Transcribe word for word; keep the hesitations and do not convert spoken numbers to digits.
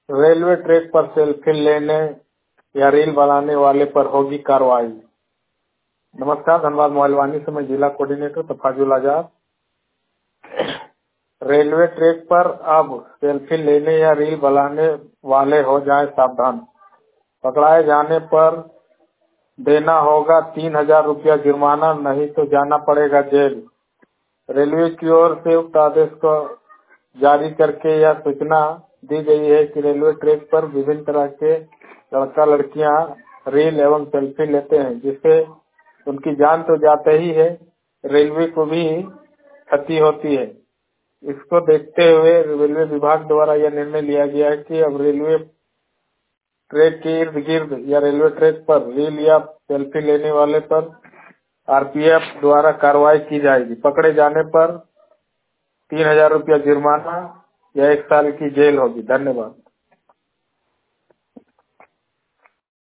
Railway track पर selfie लेने या रील बनाने वाले पर होगी कार्रवाई। नमस्कार, धनबाद मोबाइल वाणी से मैं जिला coordinator Tafazul Azad. Railway track पर अब सेल्फी लेने या रील बनाने वाले हो जाएं सावधान। पकड़ाए जाने पर देना होगा तीन हजार रुपया जुर्माना, नहीं तो जाना पड़ेगा जेल। रेलवे की ओर से उक्त आदेश को जारी करके यह सूचना दी गई है कि रेलवे ट्रैक पर विभिन्न तरह के लड़का लड़कियां रील एवं सेल्फी लेते हैं, जिससे उनकी जान तो जाते ही है, रेलवे को भी क्षति होती है। इसको देखते हुए रेलवे विभाग द्वारा यह निर्णय लिया गया है कि अब रेलवे ट्रैक के इर्द गिर्द या रेलवे ट्रैक पर रील या सेल्फी लेने वाले पर आरपीएफ द्वारा कार्रवाई की जाएगी। पकड़े जाने पर तीन हजार रुपया जुर्माना या एक साल की जेल होगी। धन्यवाद।